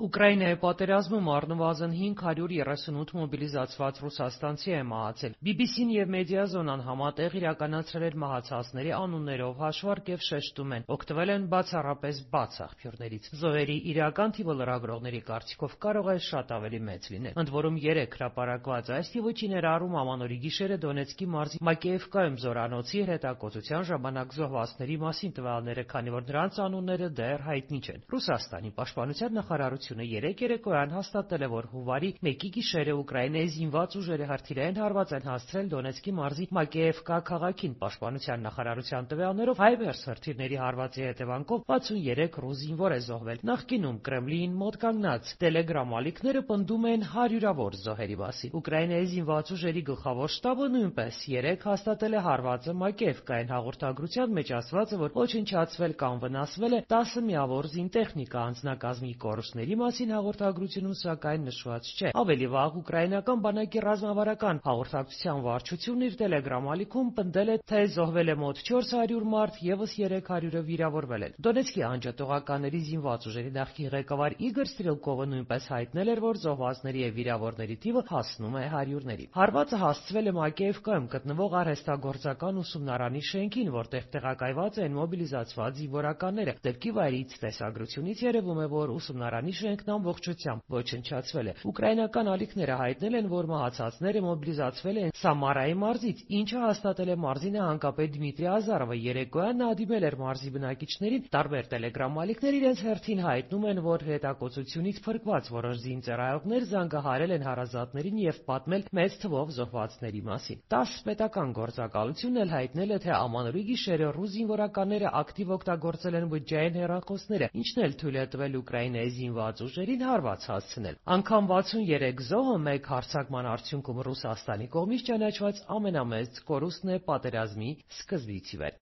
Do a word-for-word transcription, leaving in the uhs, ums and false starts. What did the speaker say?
Ուկրաինայի պատերազմում առնվազն հինգ հարյուր երեսունութ մոբիլիզացված ռուսաստանցի է մահացել։ բի բի սին եւ Մեդիազոնան համատեղ իրականացրել են մահացածների անուններով հաշվարկ եւ շեշտում են՝ օգտվել են բացառապես բաց աղբյուրներից։ Զոհերի իրական թիվը լրագրողների կարծիքով կարող է շատ ավելի մեծ լինել։ Ընդ որում երեք հրապարակված այս թիվը չի ներառում ամանորի գիշերը Դոնեցկի մարզի Մակեևկայում զորանոցի հետակոծության ժամանակ զոհվածների մասին տվյալները, քանի որ նրանց անունները դեռ հայտնի չեն։ Ռուսաստանի պաշտպանության նախարարությունը երեկ երեկոյան հաստատել է, որ հունվարի մեկի գիշերը Ուկրաինայի զինված ուժերը հրթիռային հարված են հասցրել Դոնեցկի մարզի Մակեևկա քաղաքին։ Պաշտպանության նախարարության տվյալներով Հայմերս հրթիռների հարվածի հետևանքով վաթսունյերեք ռուս զինվոր է զոհվել։ Նախկինում Կրեմլին մոտ կանգնած Տելեգրամ ալիքները պնդում են հարյուրավոր զոհերի մասին։ Ուկրաինայի զինված ուժերի գլխավոր շտաբը նույնպես երեկ հաստատել է հարվածը Մակեևկային։ Հաղորդագրության մեջ ասված է, որ ոչնչացվել կամ վնասվել է տասը միավոր զինտեխնիկա։ Անձնակազմի կորուստների մասին հաղորդագրությունում սակայն նշված չէ։ Ավելի վաղ ուկրաինական բանակի ռազմավարական հաղորդակցության վարչությունն իր Տելեգրամ ալիքում պնդել է, թե զոհվել է մոտ չորս հարյուր մարդ, ևս երեք հարյուրը վիրավորվել են։ Դոնեցկի անջատողականների զինված ուժերի նախկին ղեկավար Իգոր Ստրելկովը նույնպես հայտնել էր, որ զոհվածների եւ վիրավորների թիվը հասնում է հարյուրների։ Հարվածը հասցվել է Մակեևկայում գտնվող արհեստագործական ուսումնարանի շենքին, որտեղ տեղակայված են մոբիլիզացված զինվորականները։ Դեպքի վայրից տեսագրությունից երևում է, որ ուսումնարանի շենքն ամբողջությամբ ոչնչացվել է։ Ուկրաինական ալիքները հայտնել են, որ մահացածները մոբիլիզացվել են Սամարայի մարզից, ինչը հաստատել է մարզի նահանգապետ Դմիտրի Ազարովը։ Երեկոյան նա դիմել էր մարզի բնակիչներին։ Տարբեր Տելեգրամ ալիքներ իրենց հերթին հայտնում են, որ հետակոծությունից փրկված որոշ զինծառայողներ զանգահարել են հարազատներին եւ պատմել մեծ թվով զոհվածների մասին։ ՏԱՍՍ պետական գործակալությունն էլ հայտնել է, թե ամանորի գիշերը ռուս զինվորականները ակտիվ օգտագործել են բջջային հեռախոսները, ինչն էլ թույլ է տվել Ուկրաինայի զինված ուժերին հարված հասցնել։ Անգամ վաթսունյերեք զոհը մեկ հարձակման արդյունքում Ռուսաստանի կողմից ճանաչված ամենամեծ կորուստն է պատերազմի սկզբից ի վեր։